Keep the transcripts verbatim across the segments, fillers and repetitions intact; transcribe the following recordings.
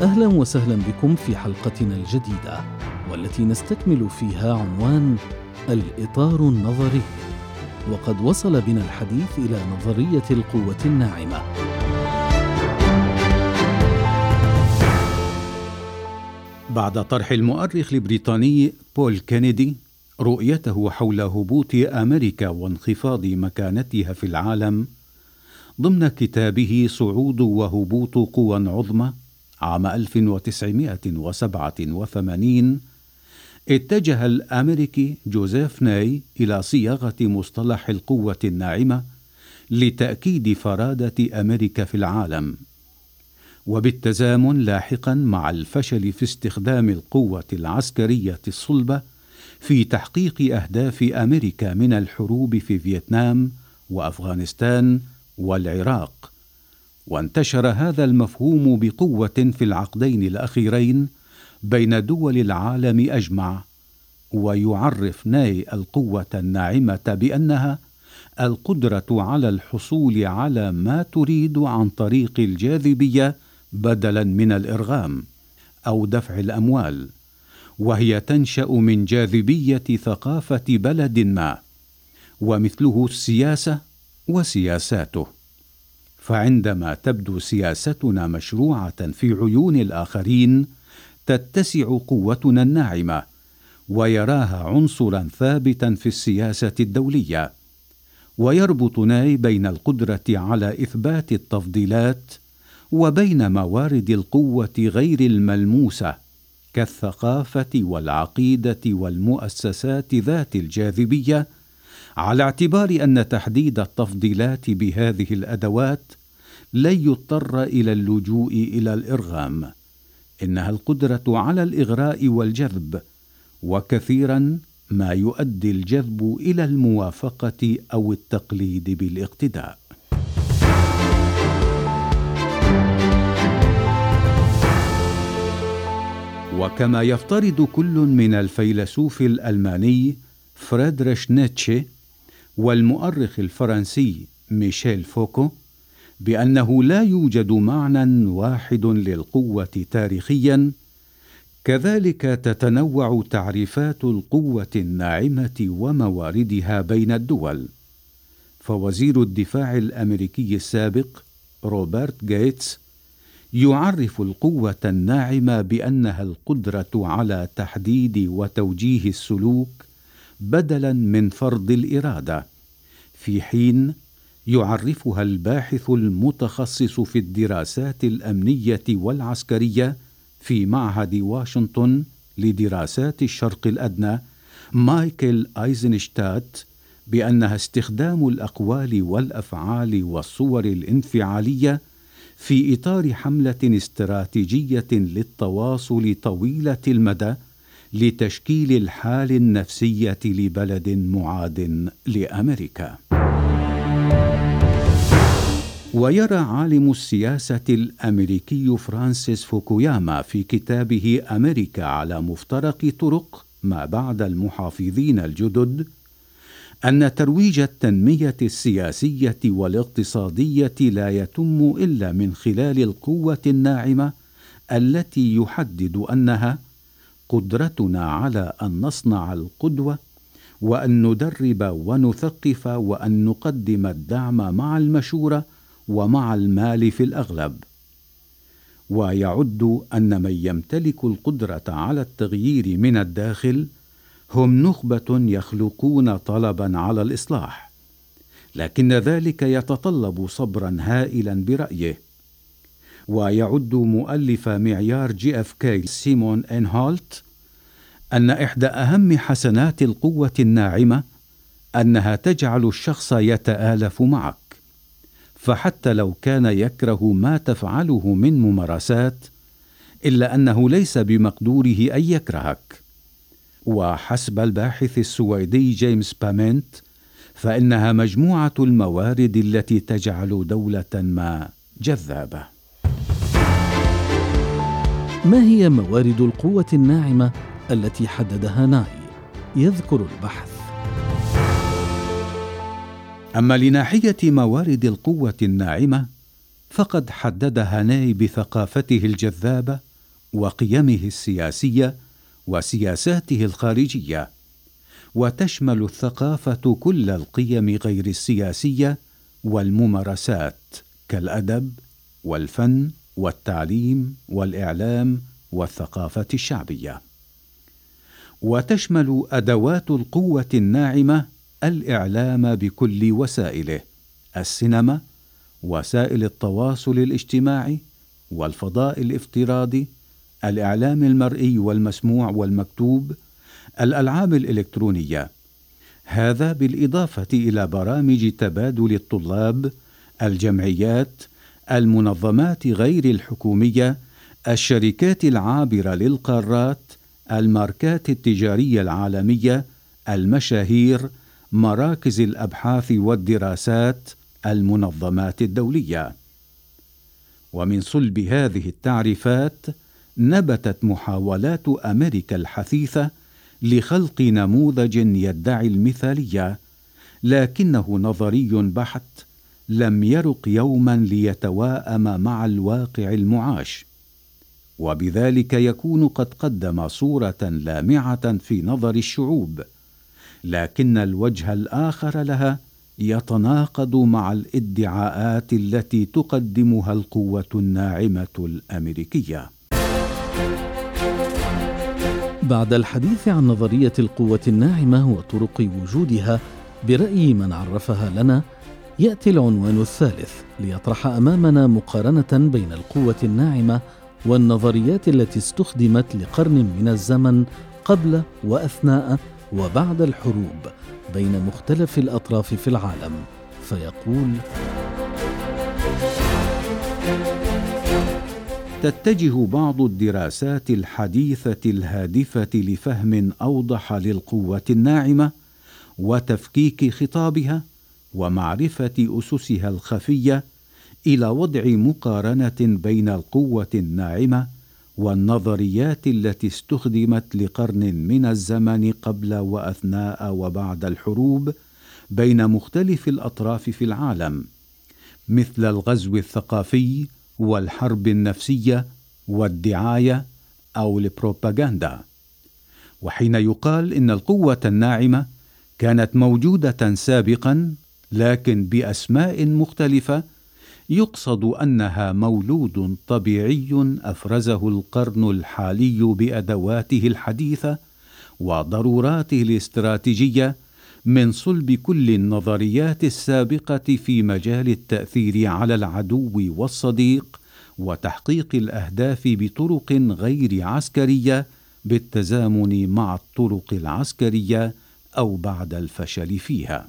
أهلا وسهلا بكم في حلقتنا الجديدة والتي نستكمل فيها عنوان الإطار النظري، وقد وصل بنا الحديث إلى نظرية القوة الناعمة. بعد طرح المؤرخ البريطاني بول كينيدي رؤيته حول هبوط أمريكا وانخفاض مكانتها في العالم ضمن كتابه صعود وهبوط قوى عظمى عام ألف وتسعمائة وسبعة وثمانين، اتجه الأمريكي جوزيف ناي إلى صياغة مصطلح القوة الناعمة لتأكيد فرادة أمريكا في العالم، وبالتزامن لاحقا مع الفشل في استخدام القوة العسكرية الصلبة في تحقيق أهداف أمريكا من الحروب في فيتنام وأفغانستان والعراق. وانتشر هذا المفهوم بقوة في العقدين الأخيرين بين دول العالم أجمع، ويعرف ناي القوة الناعمة بأنها القدرة على الحصول على ما تريد عن طريق الجاذبية بدلا من الإرغام أو دفع الأموال، وهي تنشأ من جاذبية ثقافة بلد ما، ومثله السياسة وسياساته. فعندما تبدو سياستنا مشروعة في عيون الآخرين تتسع قوتنا الناعمة، ويراها عنصرا ثابتا في السياسة الدولية. ويربط ناي بين القدرة على إثبات التفضيلات وبين موارد القوة غير الملموسة كالثقافة والعقيدة والمؤسسات ذات الجاذبية، على اعتبار أن تحديد التفضيلات بهذه الأدوات لن يضطر إلى اللجوء إلى الإرغام، إنها القدرة على الإغراء والجذب، وكثيرا ما يؤدي الجذب إلى الموافقة أو التقليد بالاقتداء. وكما يفترض كل من الفيلسوف الألماني فريدريش نيتشه والمؤرخ الفرنسي ميشيل فوكو بأنه لا يوجد معنى واحد للقوة تاريخيا، كذلك تتنوع تعريفات القوة الناعمة ومواردها بين الدول. فوزير الدفاع الأمريكي السابق روبرت غيتس يعرف القوة الناعمة بأنها القدرة على تحديد وتوجيه السلوك بدلا من فرض الإرادة، في حين يعرفها الباحث المتخصص في الدراسات الأمنية والعسكرية في معهد واشنطن لدراسات الشرق الأدنى مايكل أيزنشتات بأنها استخدام الأقوال والأفعال والصور الانفعالية في إطار حملة استراتيجية للتواصل طويلة المدى لتشكيل الحال النفسية لبلد معاد لأمريكا. ويرى عالم السياسة الأمريكي فرانسيس فوكوياما في كتابه أمريكا على مفترق طرق ما بعد المحافظين الجدد أن ترويج التنمية السياسية والاقتصادية لا يتم إلا من خلال القوة الناعمة التي يحدد أنها قدرتنا على أن نصنع القدوة وأن ندرب ونثقف وأن نقدم الدعم مع المشورة ومع المال في الأغلب. ويعد أن من يمتلك القدرة على التغيير من الداخل هم نخبة يخلقون طلبا على الإصلاح، لكن ذلك يتطلب صبرا هائلا برأيه. ويعد مؤلف معيار جي اف كي سيمون إنهولت أن إحدى أهم حسنات القوة الناعمة أنها تجعل الشخص يتآلف معك، فحتى لو كان يكره ما تفعله من ممارسات إلا أنه ليس بمقدوره أن يكرهك. وحسب الباحث السويدي جيمس بامنت فإنها مجموعة الموارد التي تجعل دولة ما جذابة. ما هي موارد القوة الناعمة التي حددها ناي؟ يذكر البحث: أما لناحية موارد القوة الناعمة فقد حددها ناي بثقافته الجذابة وقيمه السياسية وسياساته الخارجية، وتشمل الثقافة كل القيم غير السياسية والممارسات كالأدب والفن والتعليم والإعلام والثقافة الشعبية. وتشمل أدوات القوة الناعمة الإعلام بكل وسائله، السينما، وسائل التواصل الاجتماعي، والفضاء الافتراضي، الإعلام المرئي والمسموع والمكتوب، الألعاب الإلكترونية، هذا بالإضافة إلى برامج تبادل الطلاب، الجمعيات، المنظمات غير الحكومية، الشركات العابرة للقارات، الماركات التجارية العالمية، المشاهير، مراكز الأبحاث والدراسات، المنظمات الدولية. ومن صلب هذه التعريفات نبتت محاولات أمريكا الحثيثة لخلق نموذج يدعي المثالية، لكنه نظري بحت لم يرق يوما ليتواءم مع الواقع المعاش، وبذلك يكون قد قدم صورة لامعة في نظر الشعوب، لكن الوجه الآخر لها يتناقض مع الادعاءات التي تقدمها القوة الناعمة الأمريكية. بعد الحديث عن نظرية القوة الناعمة وطرق وجودها برأي من عرفها لنا، يأتي العنوان الثالث ليطرح أمامنا مقارنة بين القوة الناعمة والنظريات التي استخدمت لقرن من الزمن قبل وأثناء وبعد الحروب بين مختلف الأطراف في العالم. فيقول: تتجه بعض الدراسات الحديثة الهادفة لفهم أوضح للقوة الناعمة وتفكيك خطابها ومعرفة أسسها الخفية إلى وضع مقارنة بين القوة الناعمة والنظريات التي استخدمت لقرن من الزمن قبل وأثناء وبعد الحروب بين مختلف الأطراف في العالم، مثل الغزو الثقافي والحرب النفسية والدعاية أو البروباغندا. وحين يقال إن القوة الناعمة كانت موجودة سابقا لكن بأسماء مختلفة، يقصد أنها مولود طبيعي أفرزه القرن الحالي بأدواته الحديثة وضروراته الاستراتيجية من صلب كل النظريات السابقة في مجال التأثير على العدو والصديق وتحقيق الأهداف بطرق غير عسكرية بالتزامن مع الطرق العسكرية أو بعد الفشل فيها.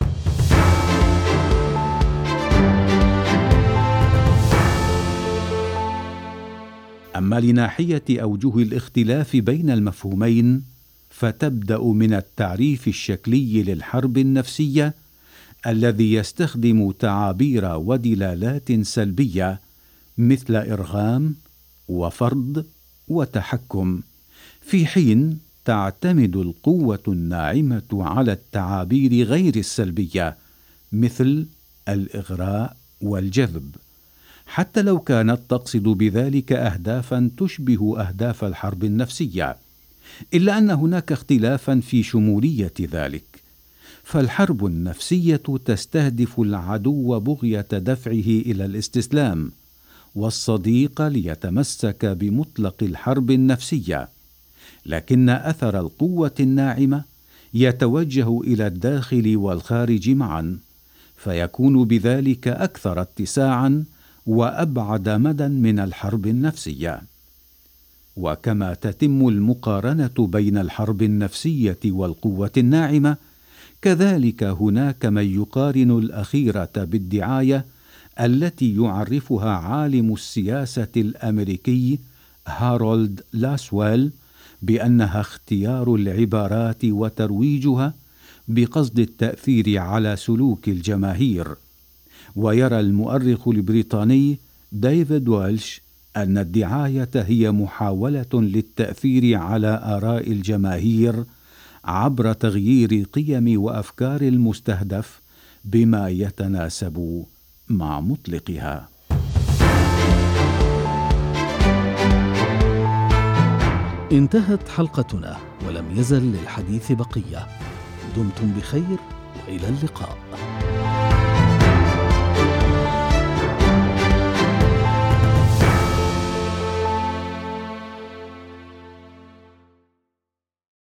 أما لناحية أوجه الاختلاف بين المفهومين، فتبدأ من التعريف الشكلي للحرب النفسية الذي يستخدم تعابير ودلالات سلبية مثل إرغام وفرض وتحكم، في حين تعتمد القوة الناعمة على التعابير غير السلبية مثل الإغراء والجذب، حتى لو كانت تقصد بذلك أهدافا تشبه أهداف الحرب النفسية، إلا أن هناك اختلافا في شمولية ذلك. فالحرب النفسية تستهدف العدو بغية دفعه إلى الاستسلام، والصديق ليتمسك بمطلق الحرب النفسية، لكن أثر القوة الناعمة يتوجه إلى الداخل والخارج معا، فيكون بذلك أكثر اتساعا وأبعد مدى من الحرب النفسية. وكما تتم المقارنة بين الحرب النفسية والقوة الناعمة، كذلك هناك من يقارن الأخيرة بالدعاية التي يعرفها عالم السياسة الأمريكي هارولد لاسويل بأنها اختيار العبارات وترويجها بقصد التأثير على سلوك الجماهير. ويرى المؤرخ البريطاني ديفيد ويلش أن الدعاية هي محاولة للتأثير على آراء الجماهير عبر تغيير قيم وأفكار المستهدف بما يتناسب مع مطلقها. انتهت حلقتنا ولم يزل للحديث بقية. دمتم بخير وإلى اللقاء.